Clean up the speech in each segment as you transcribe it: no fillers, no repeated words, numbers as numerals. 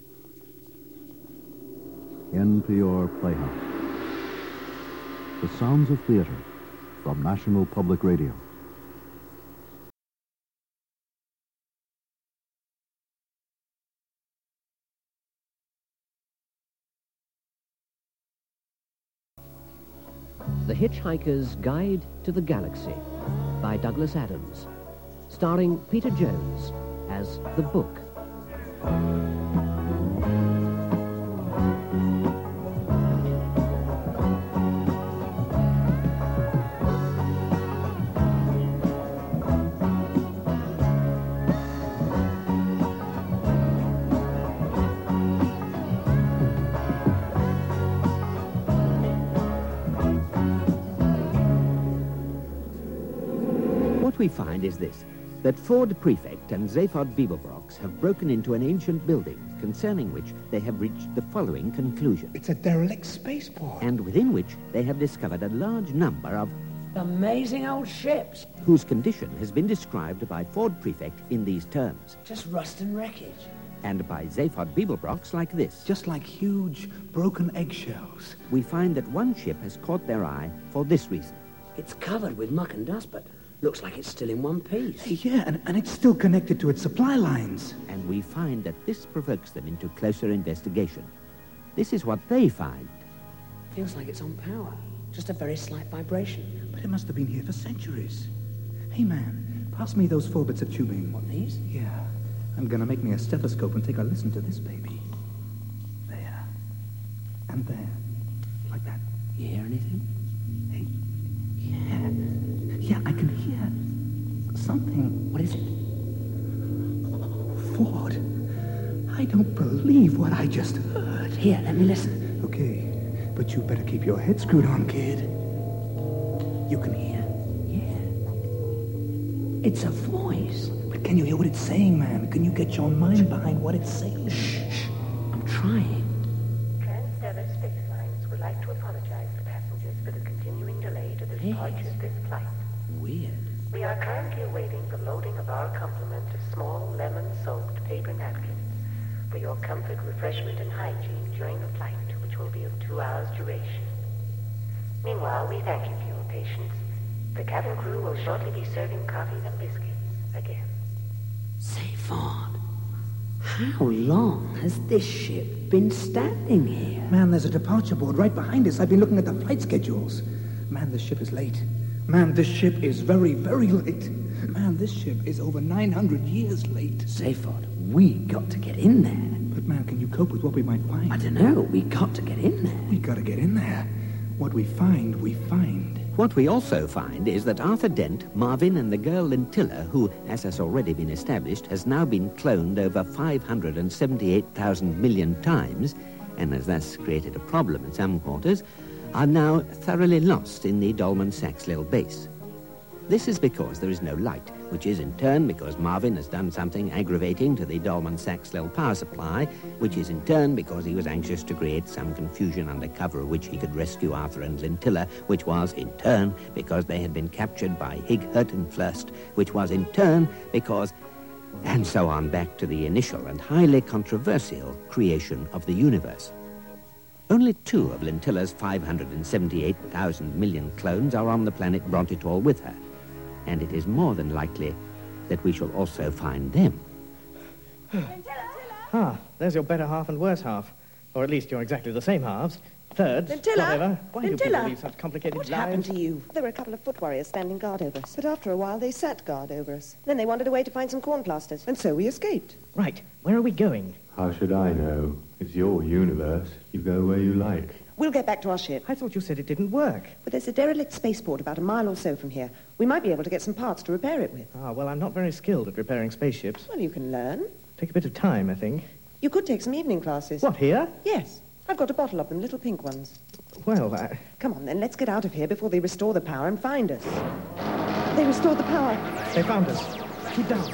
NPR Playhouse. The sounds of theater from National Public Radio. The Hitchhiker's Guide to the Galaxy by Douglas Adams, starring Peter Jones as The Book. What we find is this, that Ford Prefect and Zaphod Beeblebrox have broken into an ancient building, concerning which they have reached the following conclusion. It's a derelict spaceport. And within which they have discovered a large number of amazing old ships, whose condition has been described by Ford Prefect in these terms. just rust and wreckage. And by Zaphod Beeblebrox like this. Just like huge, broken eggshells. We find that one ship has caught their eye for this reason. It's covered with muck and dust, but looks like it's still in one piece. Yeah, and it's still connected to its supply lines. And we find that this provokes them into closer investigation. This is what they find. Feels like it's on power. Just a very slight vibration. But it must have been here for centuries. Hey, man, pass me those 4 bits of tubing. What, these? Yeah. I'm gonna make me a stethoscope and take a listen to this baby. There. And there. Like that. You hear anything? Hey. Yeah. Yeah, I can hear something. What is it? Ford. I don't believe what I just heard. Here, let me listen. Okay, but you better keep your head screwed on, kid. You can hear? Yeah. It's a voice. But can you hear what it's saying, man? Can you get your mind behind what it's saying? Shh. I'm trying. Trans-Stellar Space Lines would like to apologize to passengers for the continuing delay to the departure of this flight. Weird. We are currently awaiting the loading of our complement of small lemon-soaked paper napkins for your comfort, refreshment, and hygiene during the flight, which will be of 2 hours duration. Meanwhile, we thank you for your patience. The cabin crew will shortly be serving coffee and biscuits again. Say, Ford, how long has this ship been standing here? Man, there's a departure board right behind us. I've been looking at the flight schedules. Man, this ship is late. Man, this ship is very, very late. Man, this ship is over 900 years late. Say, Ford, we got to get in there. But, man, can you cope with what we might find? I don't know. We got to get in there. We gotta get in there. What we find, we find. What we also find is that Arthur Dent, Marvin, and the girl Lintilla, who, as has already been established, has now been cloned over 578,000 million times, and has thus created a problem in some quarters, are now thoroughly lost in the Dolman-Saxlell base. This is because there is no light, which is in turn because Marvin has done something aggravating to the Dolman-Saxlell power supply, which is in turn because he was anxious to create some confusion under cover of which he could rescue Arthur and Lintilla, which was in turn because they had been captured by Hig Hurtenflust, which was in turn because... and so on back to the initial and highly controversial creation of the universe. Only 2 of Lintilla's 578,000 million clones are on the planet Brontitor with her, and it is more than likely that we shall also find them. Ah, there's your better half and worse half. Or at least you're exactly the same halves. Thirds, Lintilla! whatever. Why do people Lintilla! leave such complicated What lives? happened to you? There were a couple of foot warriors standing guard over us. But after a while, they sat guard over us. Then they wandered away to find some corn plasters. And so we escaped. Right, where are we going? How should I know? It's your universe. You go where you like. We'll get back to our ship. I thought you said it didn't work. But there's a derelict spaceport about a mile or so from here. We might be able to get some parts to repair it with. Ah, well, I'm not very skilled at repairing spaceships. Well, you can learn. Take a bit of time, I think. You could take some evening classes. What, here? Yes. I've got a bottle of them, little pink ones. Well, Come on, then. Let's get out of here before they restore the power and find us. They restored the power. they found us. Keep down.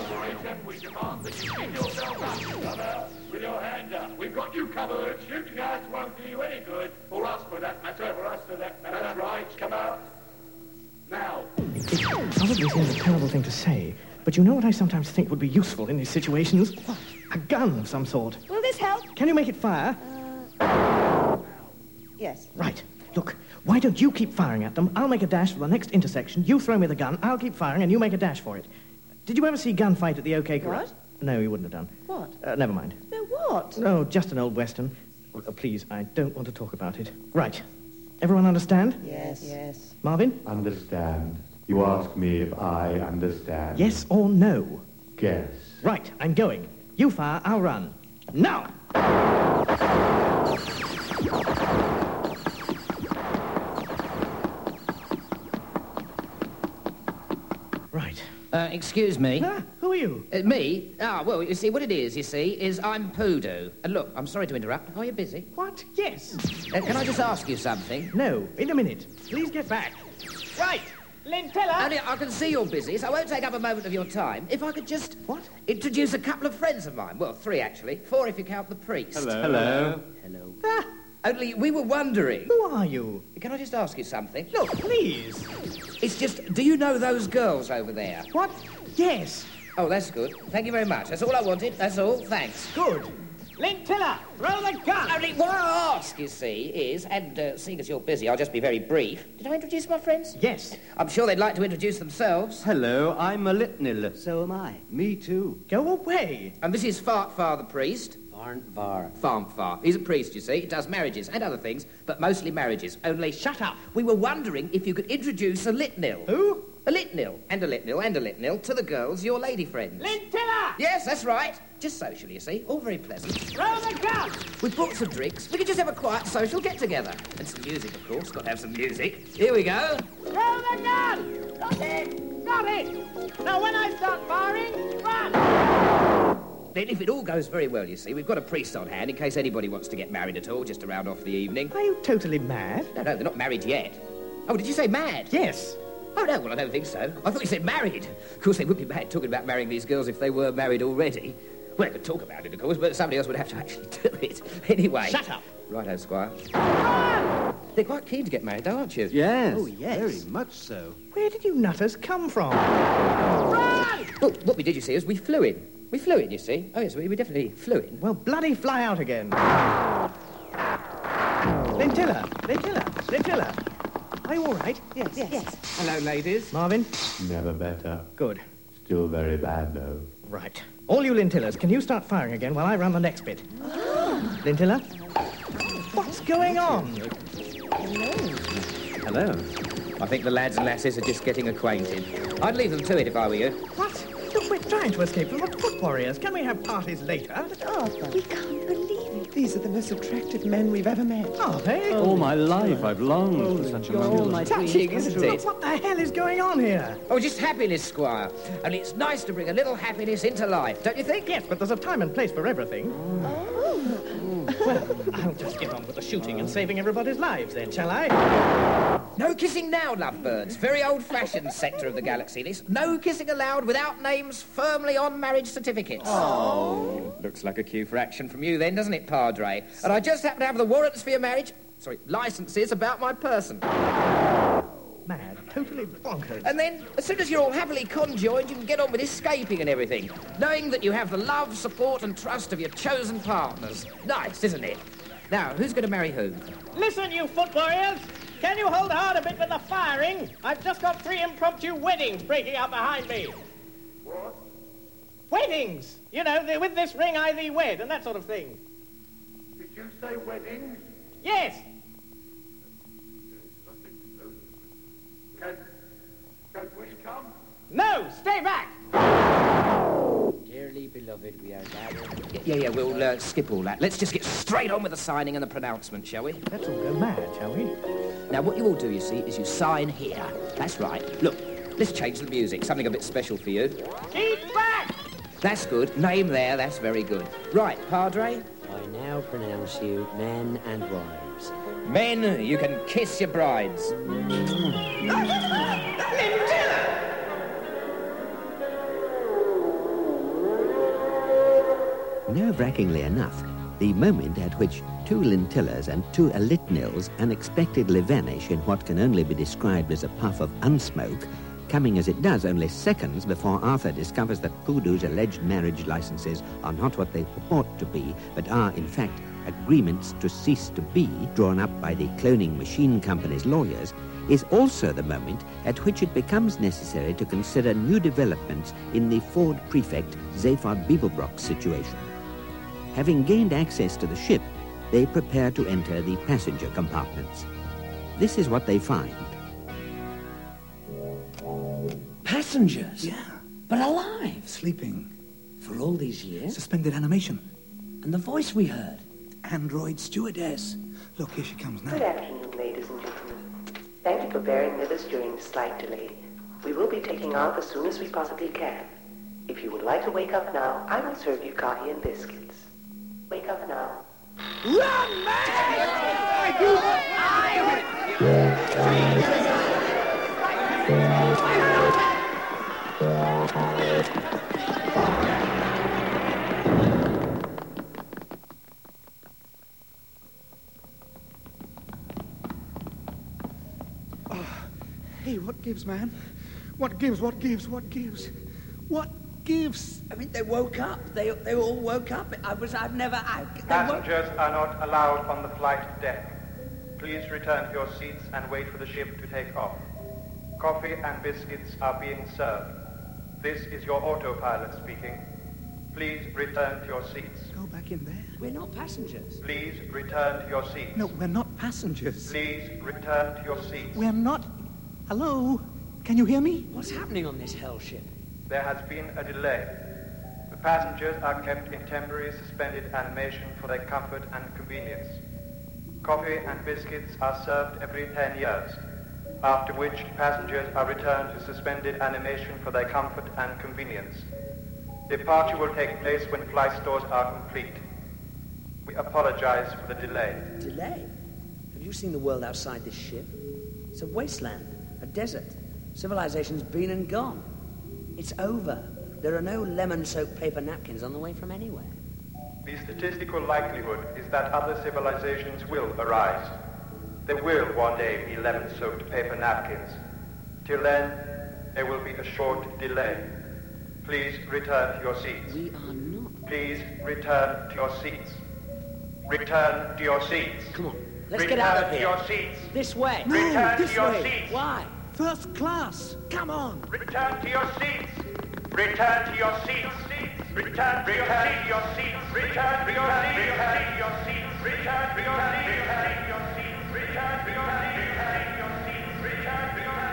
With your hand up. We've got you covered. Shooting us won't do you any good. Or us, for that matter. For us, for that matter. That's right. Come out. Now. It probably seems a terrible thing to say, but you know what I sometimes think would be useful in these situations? A gun of some sort. Will this help? Can you make it fire? Yes. Right. Look, why don't you keep firing at them? I'll make a dash for the next intersection. You throw me the gun, I'll keep firing, and you make a dash for it. Did you ever see gunfight at the OK Corral? What? No, you wouldn't have done. What? Never mind. No, what? No, just an old Western. Oh, please, I don't want to talk about it. Right. Everyone understand? Yes. Yes. Marvin? Understand. You ask me if I understand. Yes or no? Guess. Right, I'm going. You fire, I'll run. Now! Right. Excuse me. Who are you? Me? Well, you see, what it is, is I'm Poodoo. And look, I'm sorry to interrupt. Are you busy? What? Yes. Can I just ask you something? No, in a minute. Please get back. Right. Lintilla! Only I can see you're busy, so I won't take up a moment of your time. If I could just... What? Introduce a couple of friends of mine. Well, 3, actually. 4 if you count the priest. Hello. Hello. Only we were wondering... Who are you? Can I just ask you something? Look, please. It's just, do you know those girls over there? What? Yes. Oh, that's good. Thank you very much. That's all I wanted. That's all. Thanks. Good. Lintilla, roll the gun! Only what I ask, you see, is, and seeing as you're busy, I'll just be very brief. Did I introduce my friends? Yes. I'm sure they'd like to introduce themselves. Hello, I'm a Litnil. So am I. Me too. Go away. And this is Fartfar the priest. Farmfar. He's a priest, you see. He does marriages and other things, but mostly marriages. Only... Shut up. We were wondering if you could introduce a Litnil. Who? A Litnil, and a Litnil, and a Litnil to the girls, your lady friends. Lintilla! Yes, that's right. Just social, you see. All very pleasant. Roll the gun! We brought some drinks. We could just have a quiet social get-together. And some music, of course. Got to have some music. Here we go. Roll the gun! Got it! Got it! Now, when I start firing, run! Then, if it all goes very well, you see, we've got a priest on hand in case anybody wants to get married at all, just to round off the evening. Are you totally mad? No, they're not married yet. Oh, did you say mad? Yes. Oh, no, well, I don't think so. I thought you said married. Of course, they would be mad talking about marrying these girls if they were married already. Well, they could talk about it, of course, but somebody else would have to actually do it. Anyway... Shut up. Righto, Squire. They're quite keen to get married, though, aren't you? Yes. Oh, yes. Very much so. Where did you nutters come from? Run! Well, what we did, you see, is we flew in. We flew in, you see. Oh, yes, we definitely flew in. Well, bloody fly out again. Lintilla. Are you all right? Yes. Hello, ladies. Marvin? Never better. Good. Still very bad, though. Right. All you Lintillas, can you start firing again while I run the next bit? Lintilla? What's going on? Hello. I think the lads and lasses are just getting acquainted. I'd leave them to it if I were you. What? Look, we're trying to escape from the foot warriors. Can we have parties later? But Arthur, we can't believe it. These are the most attractive men we've ever met. Are they? All my life I've longed for such a moment. Touching, isn't it? What the hell is going on here? Oh, just happiness, Squire. Only it's nice to bring a little happiness into life, don't you think? Yes, but there's a time and place for everything. Well, I'll just get on with the shooting and saving everybody's lives then, shall I? No kissing now, lovebirds. Very old-fashioned sector of the galaxy, this. No kissing allowed without names firmly on marriage certificates. Oh. Looks like a cue for action from you then, doesn't it, Padre? And I just happen to have the warrants for your marriage... licenses about my person. Mad. Totally bonkers. And then, as soon as you're all happily conjoined, you can get on with escaping and everything, knowing that you have the love, support and trust of your chosen partners. Nice, isn't it? Now, who's going to marry who? Listen, you foot warriors! Can you hold hard a bit with the firing? I've just got 3 impromptu weddings breaking out behind me. What? Weddings! You know, with this ring I thee wed and that sort of thing. Did you say weddings? Yes! Can we come? No! Stay back! Dearly beloved, we are gathered... Yeah, we'll skip all that. Let's just get straight on with the signing and the pronouncement, shall we? Let's all go mad, shall we? Now, what you all do, you see, is you sign here. That's right. Look, let's change the music. Something a bit special for you. Keep back! That's good. Name there. That's very good. Right, Padre? I now pronounce you men and wives. Men, you can kiss your brides. Nerve-wrackingly enough, the moment at which 2 Lintillas and 2 Elitnils unexpectedly vanish in what can only be described as a puff of unsmoke coming as it does only seconds before Arthur discovers that Poodoo's alleged marriage licenses are not what they purport to be, but are, in fact, agreements to cease to be drawn up by the cloning machine company's lawyers, is also the moment at which it becomes necessary to consider new developments in the Ford prefect Zaphod Beeblebrock's situation. Having gained access to the ship, they prepare to enter the passenger compartments. This is what they find. Passengers? Yeah. But alive? Sleeping. For all these years? Suspended animation. And the voice we heard? Android stewardess. Look, here she comes now. Good afternoon, ladies and gentlemen. Thank you for bearing with us during the slight delay. We will be taking off as soon as we possibly can. If you would like to wake up now, I will serve you coffee and biscuits. Wake up now. Run, man! Hey, what gives, man? What gives? What gives? What gives? What gives? I mean, they woke up. They all woke up. I've never... Passengers are not allowed on the flight deck. Please return to your seats and wait for the ship to take off. Coffee and biscuits are being served. This is your autopilot speaking. Please return to your seats. Go back in there. We're not passengers. Please return to your seats. No, we're not passengers. Please return to your seats. We're not... Hello? Can you hear me? What's happening on this hell ship? There has been a delay. The passengers are kept in temporary suspended animation for their comfort and convenience. Coffee and biscuits are served every 10 years, after which passengers are returned to suspended animation for their comfort and convenience. Departure will take place when flight stores are complete. We apologize for the delay. Delay? Have you seen the world outside this ship? It's a wasteland, a desert. Civilization's been and gone. It's over. There are no lemon-soaked paper napkins on the way from anywhere. The statistical likelihood is that other civilizations will arise. There will one day be lemon-soaked paper napkins. Till then, there will be a short delay. Please return to your seats. We are not. Please return to your seats. Return to your seats. Come on, let's get out of here. Return to your seats. This way. No, Return this to your way. seats. Why? First class. Come on. Return to your seats. Return to your seats. Return to your seats. Return to your seats. Return to your seats. Return to your seats. Return to your seats. Return to your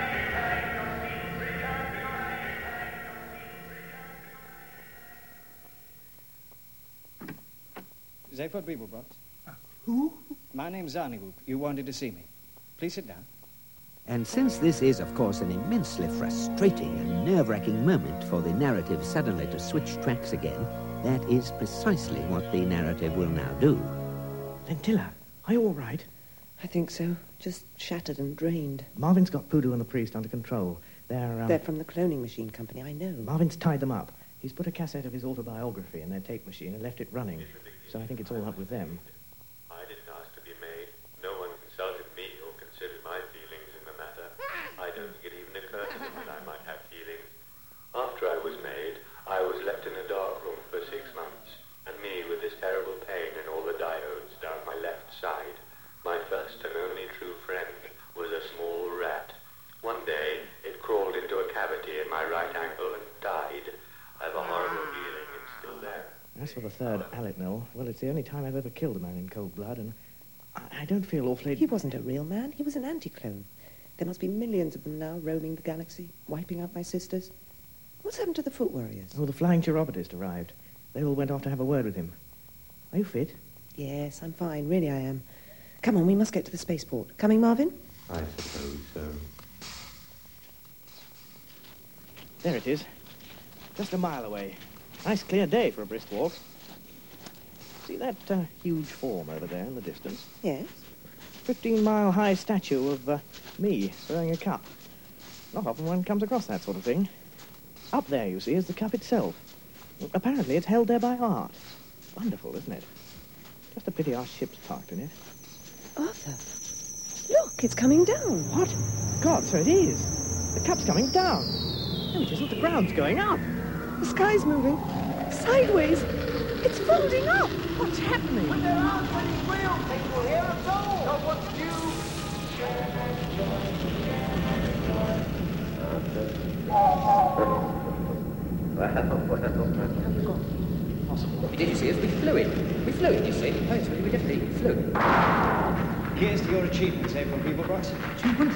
Zaphod Beeblebrock. Who? My name's Zarniwoop. You wanted to see me. Please sit down. And since this is, of course, an immensely frustrating and nerve-wracking moment for the narrative suddenly to switch tracks again, that is precisely what the narrative will now do. Lentilla, are you all right? I think so. Just shattered and drained. Marvin's got Poodoo and the priest under control. They're from the cloning machine company, I know. Marvin's tied them up. He's put a cassette of his autobiography in their tape machine and left it running. So I think it's all up with them. I didn't ask to be made. No one consulted me or considered my feelings in the matter. I don't think it even occurred to them that I might have feelings. After I was made, I was left in a dark room for 6 months, and me with this terrible pain in all the diodes down my left side. My first and only true friend was a small rat. One day, it crawled into a cavity in my right ankle and died. I have a horrible feeling it's still there. As for the third Alitnil, well, it's the only time I've ever killed a man in cold blood, and I don't feel awfully... He wasn't a real man. He was an anti-clone. There must be millions of them now roaming the galaxy, wiping out my sisters. What's happened to the foot warriors? Oh, the flying chiropodist arrived. They all went off to have a word with him. Are you fit? Yes, I'm fine. Really, I am. Come on, we must get to the spaceport. Coming, Marvin? I suppose so. There it is. Just a mile away. Nice clear day for a brisk walk. See that huge form over there in the distance? Yes. 15-mile-high statue of me throwing a cup. Not often one comes across that sort of thing. Up there, you see, is the cup itself. Apparently it's held there by art. Wonderful, isn't it? Just a pity our ship's parked in it. Arthur, look, it's coming down. What? God, so it is. The cup's coming down. No, it isn't. The ground's going up. The sky's moving. Sideways. It's folding up. What's happening? But there aren't any real people here at all. Not what's due. Did you see us? We flew in, you see. Oh, yes, we definitely flew. Here's to your achievements, April Beeblebrox. Achievements?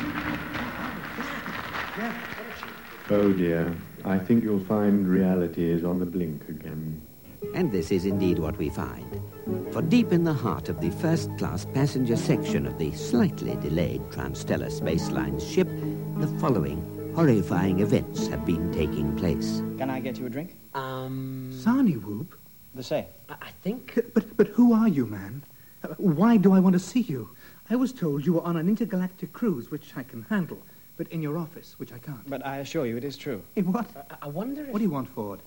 Yeah. Oh dear, I think you'll find reality is on the blink again. And this is indeed what we find. For deep in the heart of the first-class passenger section of the slightly delayed Transstellar Spaceline's ship, the following horrifying events have been taking place. Can I get you a drink? Zarniwoop? The same. I think... But who are you, man? Why do I want to see you? I was told you were on an intergalactic cruise, which I can handle, but in your office, which I can't. But I assure you it is true. In what? I wonder if... What do you want, Ford?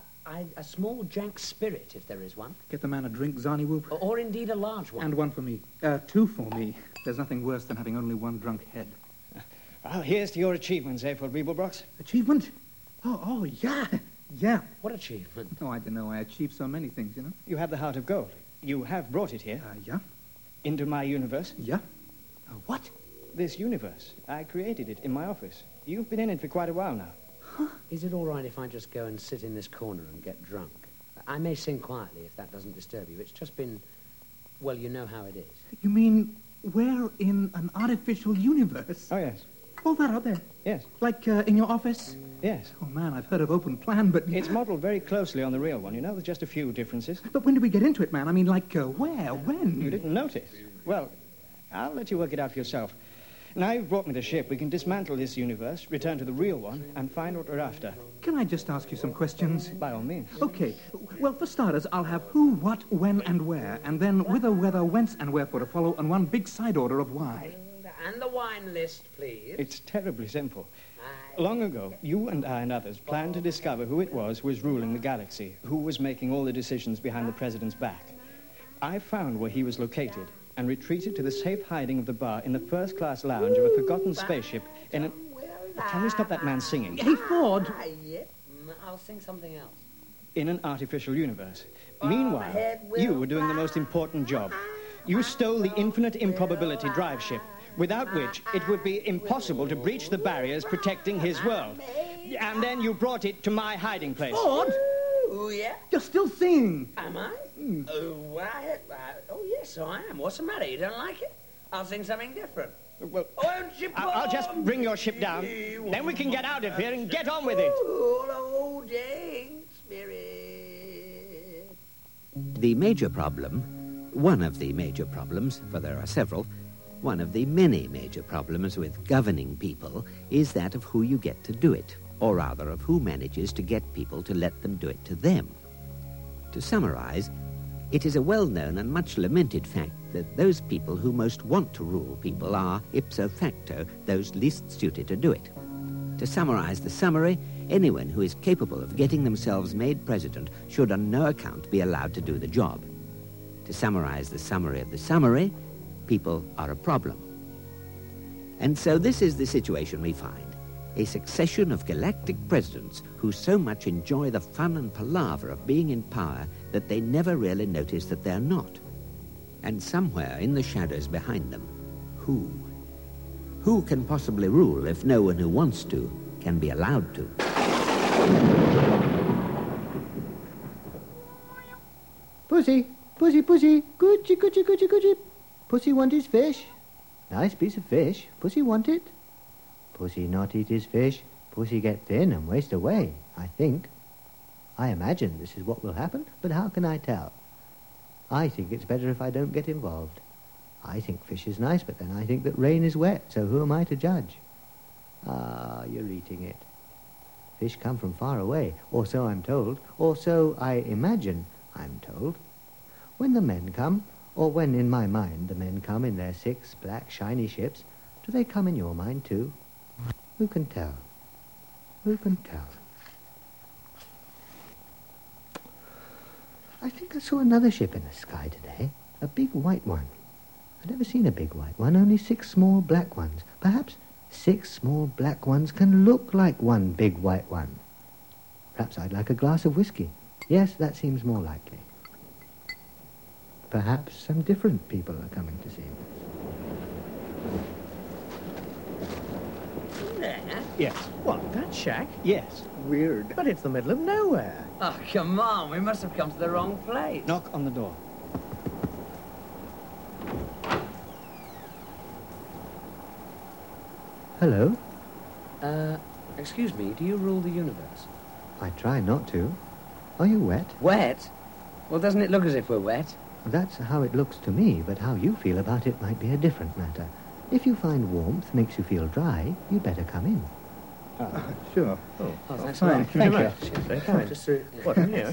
A small jank spirit, if there is one. Get the man a drink, Zarniwoop. Or indeed a large one. And one for me. Two for me. There's nothing worse than having only one drunk head. Well, here's to your achievements, April Beeblebrox. Achievement? Oh, yeah. Yeah. What achievement? Oh, I don't know. I achieved so many things, you know. You have the Heart of Gold. You have brought it here. Yeah. Into my universe. Yeah. What? This universe. I created it in my office. You've been in it for quite a while now. Huh? Is it all right if I just go and sit in this corner and get drunk? I may sing quietly if that doesn't disturb you. It's just been... Well, you know how it is. You mean we're in an artificial universe? Oh, yes. All that out there? Yes. Like in your office? Yes. Oh, man, I've heard of open plan, but... It's modelled very closely on the real one, you know, with just a few differences. But when did we get into it, man? I mean, like, where? When? You didn't notice. Well, I'll let you work it out for yourself. Now you've brought me the ship, we can dismantle this universe, return to the real one, and find what we're after. Can I just ask you some questions? By all means. Okay. Well, for starters, I'll have who, what, when, and where, and then whither, whether, whence, and wherefore to follow, and one big side order of why. And the wine list, please. It's terribly simple. Long ago, you and I and others planned to discover who it was who was ruling the galaxy, who was making all the decisions behind the president's back. I found where he was located and retreated to the safe hiding of the bar in the first-class lounge of a forgotten spaceship in an... Can we stop that man singing? Hey, Ford! Yep, I'll sing something else. In an artificial universe. Meanwhile, you were doing the most important job. You stole the infinite improbability drive ship, without which it would be impossible to breach the barriers protecting his world. And then you brought it to my hiding place. Ford! Oh, yeah? You're still singing. Am I? Oh, yes, so I am. What's the matter? You don't like it? I'll sing something different. Well, I'll just bring your ship down. Then we can get out of here and get on with it. Oh, dang spirit. The major problem, one of the major problems, for there are several, one of the many major problems with governing people is that of who you get to do it, or rather of who manages to get people to let them do it to them. To summarize, it is a well-known and much lamented fact that those people who most want to rule people are, ipso facto, those least suited to do it. To summarize the summary, anyone who is capable of getting themselves made president should on no account be allowed to do the job. To summarize the summary of the summary, people are a problem. And so this is the situation we find. A succession of galactic presidents who so much enjoy the fun and palaver of being in power that they never really notice that they're not. And somewhere in the shadows behind them, who? Who can possibly rule if no one who wants to can be allowed to? Pussy, pussy, pussy, coochie, coochie, coochie, coochie. Pussy want his fish. Nice piece of fish. Pussy want it. Pussy not eat his fish. Pussy get thin and waste away, I think. I imagine this is what will happen, but how can I tell? I think it's better if I don't get involved. I think fish is nice, but then I think that rain is wet, so who am I to judge? Ah, you're eating it. Fish come from far away, or so I'm told, or so I imagine I'm told. When the men come, or when in my mind the men come in their 6 black shiny ships, do they come in your mind too? Who can tell? Who can tell? I think I saw another ship in the sky today. A big white one. I'd never seen a big white one, only 6 small black ones. Perhaps 6 small black ones can look like one big white one. Perhaps I'd like a glass of whiskey. Yes, that seems more likely. Perhaps some different people are coming to see me. There? Yes. What, that shack? Yes. Weird. But it's the middle of nowhere. Oh, come on. We must have come to the wrong place. Knock on the door. Hello? Excuse me, do you rule the universe? I try not to. Are you wet? Wet? Well, doesn't it look as if we're wet? That's how it looks to me, but how you feel about it might be a different matter. If you find warmth makes you feel dry, you'd better come in. Sure. Oh, that's fine. right. Thank you. Very kind. Just through... What, yeah?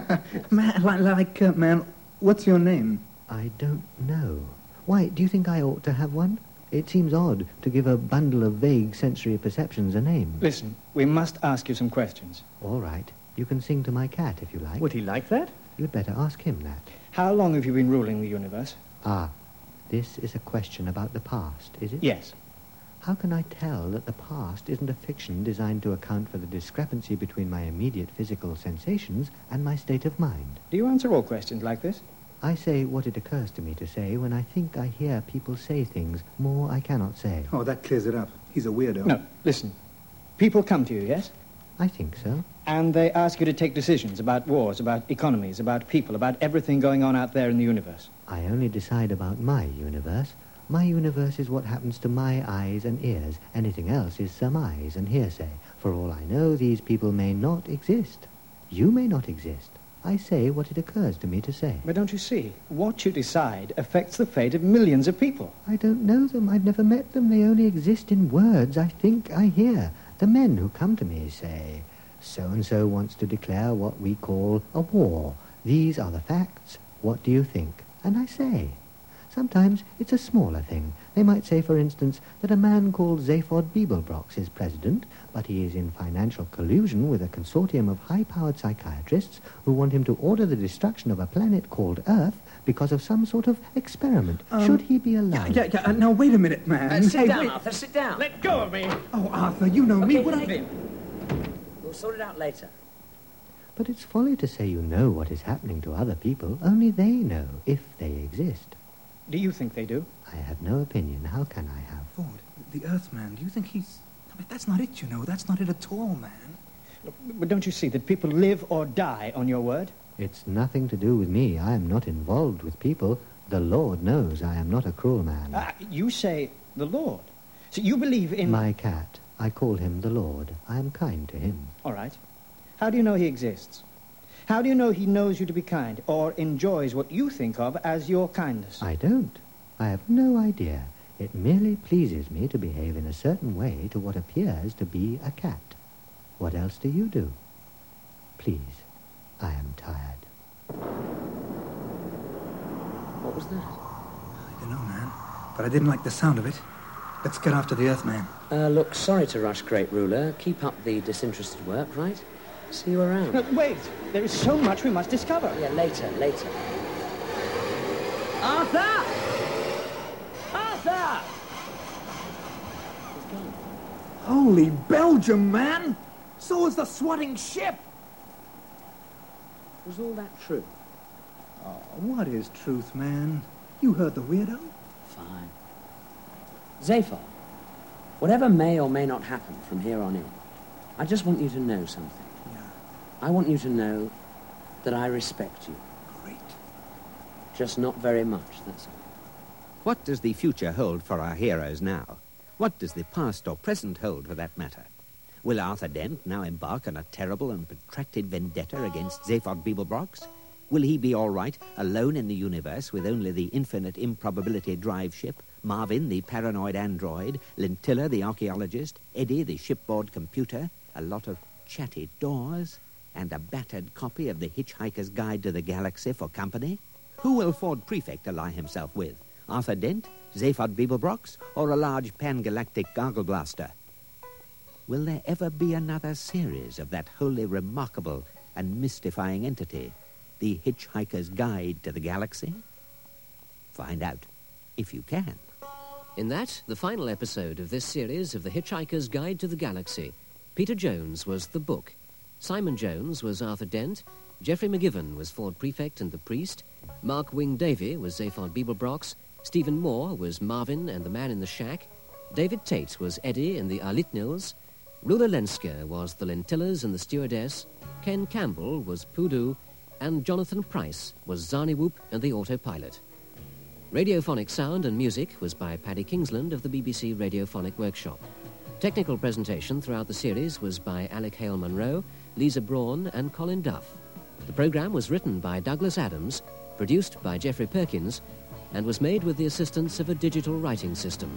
Man, what's your name? I don't know. Why, do you think I ought to have one? It seems odd to give a bundle of vague sensory perceptions a name. Listen, we must ask you some questions. All right. You can sing to my cat if you like. Would he like that? You'd better ask him that. How long have you been ruling the universe? Ah, this is a question about the past, is it? Yes. How can I tell that the past isn't a fiction designed to account for the discrepancy between my immediate physical sensations and my state of mind? Do you answer all questions like this? I say what it occurs to me to say when I think I hear people say things more I cannot say. Oh, that clears it up. He's a weirdo. No, listen. People come to you, yes? I think so. And they ask you to take decisions about wars, about economies, about people, about everything going on out there in the universe. I only decide about my universe. My universe is what happens to my eyes and ears. Anything else is surmise and hearsay. For all I know, these people may not exist. You may not exist. I say what it occurs to me to say. But don't you see? What you decide affects the fate of millions of people. I don't know them. I've never met them. They only exist in words I think I hear. The men who come to me say, so-and-so wants to declare what we call a war. These are the facts. What do you think? And I say. Sometimes it's a smaller thing. They might say, for instance, that a man called Zaphod Beeblebrox is president, but he is in financial collusion with a consortium of high-powered psychiatrists who want him to order the destruction of a planet called Earth because of some sort of experiment. Should he be allowed? Yeah. Now, wait a minute, man. Sit down, Arthur, sit down. Let go of me. Oh, Arthur, you know me. What leave him. We'll sort it out later. But it's folly to say you know what is happening to other people. Only they know, if they exist. Do you think they do? I have no opinion. How can I have? Ford, the Earthman, do you think he's... I mean, that's not it, you know. That's not it at all, man. But don't you see that people live or die on your word? It's nothing to do with me. I am not involved with people. The Lord knows I am not a cruel man. You say the Lord. So you believe in... My cat. I call him the Lord. I am kind to him. All right. How do you know he exists? How do you know he knows you to be kind, or enjoys what you think of as your kindness? I don't. I have no idea. It merely pleases me to behave in a certain way to what appears to be a cat. What else do you do? Please, I am tired. What was that? I don't know, man. But I didn't like the sound of it. Let's get after the Earthman. Look, sorry to rush, Great Ruler. Keep up the disinterested work, right? See you around. No, wait! There is so much we must discover. Yeah, later. Arthur! Arthur! He's gone. Holy Belgium, man! So is the swatting ship! Was all that true? Oh, what is truth, man? You heard the weirdo? Fine. Zaphod, whatever may or may not happen from here on in, I just want you to know something. I want you to know that I respect you. Great. Just not very much, that's all. What does the future hold for our heroes now? What does the past or present hold, for that matter? Will Arthur Dent now embark on a terrible and protracted vendetta against Zaphod Beeblebrox? Will he be all right, alone in the universe with only the infinite improbability drive ship, Marvin, the paranoid android, Lintilla, the archaeologist, Eddie, the shipboard computer, a lot of chatty doors, and a battered copy of the Hitchhiker's Guide to the Galaxy for company? Who will Ford Prefect ally himself with? Arthur Dent, Zaphod Beeblebrox, or a large pan-galactic gargle blaster? Will there ever be another series of that wholly remarkable and mystifying entity, the Hitchhiker's Guide to the Galaxy? Find out, if you can. In that, the final episode of this series of The Hitchhiker's Guide to the Galaxy, Peter Jones was the book, Simon Jones was Arthur Dent, Geoffrey McGiven was Ford Prefect and the Priest, Mark Wing Davey was Zaphod Beeblebrox, Stephen Moore was Marvin and the Man in the Shack, David Tate was Eddie and the Arlitnils, Rula Lenska was the Lentillas and the Stewardess, Ken Campbell was Poodoo, and Jonathan Price was Zarniwoop and the Autopilot. Radiophonic sound and music was by Paddy Kingsland of the BBC Radiophonic Workshop. Technical presentation throughout the series was by Alec Hale-Munro, Lisa Braun and Colin Duff. The programme was written by Douglas Adams, produced by Geoffrey Perkins, and was made with the assistance of a digital writing system.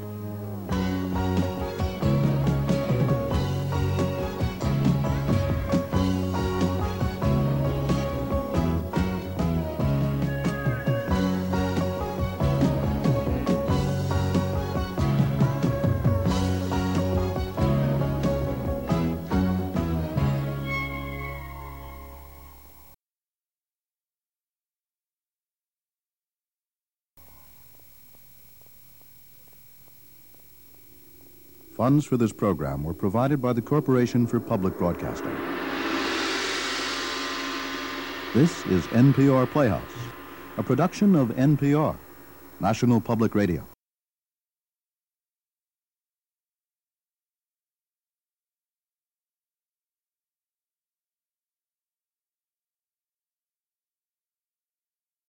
Funds for this program were provided by the Corporation for Public Broadcasting. This is NPR Playhouse, a production of NPR, National Public Radio.